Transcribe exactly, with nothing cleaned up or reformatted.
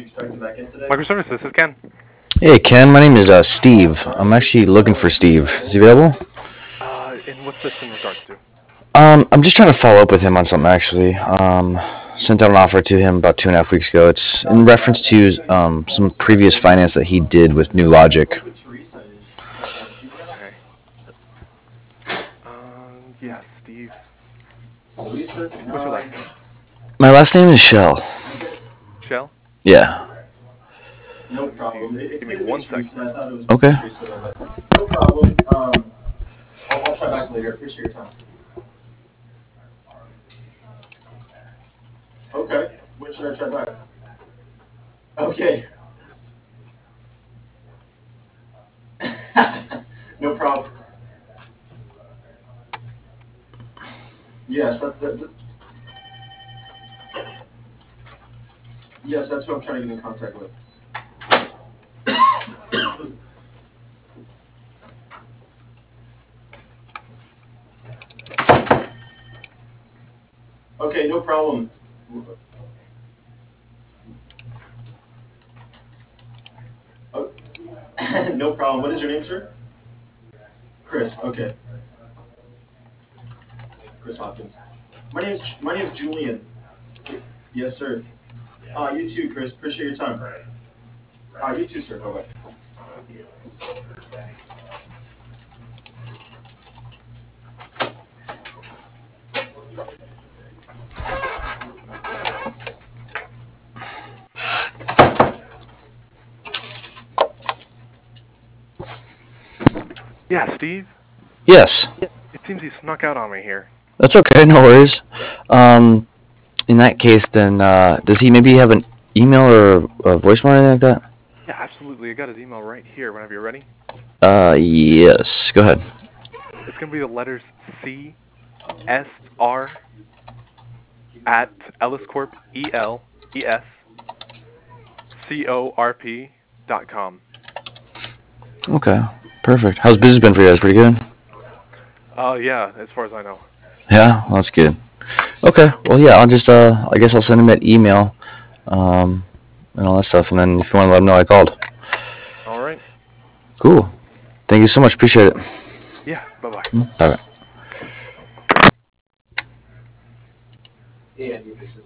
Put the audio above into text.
Microservice, this is Ken. Hey Ken, my name is uh, Steve. I'm actually looking for Steve. Is he available? Uh, and what's this in regards to? Um, I'm just trying to follow up with him on something actually. Um, sent out an offer to him about two and a half weeks ago. It's in reference to um, some previous finance that he did with New Logic. Okay. Um, yeah, Steve. What's your last name? My last name is Shell. Shell? Yeah. Steve. Give me one second. Okay. Yeah, Steve. Yes. It seems he snuck out on me here. That's okay. No worries. Um, in that case, then uh, does he maybe have an email or a voicemail or anything like that? Yeah, absolutely. I got his email right here whenever you're ready. Uh, yes. Go ahead. It's going to be the letters C S R at elliscorp, E L E S C O R P dot com. Okay. Perfect. How's business been for you guys? Pretty good. Oh, uh, yeah, as far as I know. Yeah, well, that's good. Okay, well, yeah, I'll just, uh, I guess I'll send him that email, um, and all that stuff, and then if you want to let him know I called. All right. Cool. Thank you so much. Appreciate it. Yeah, bye-bye. Bye.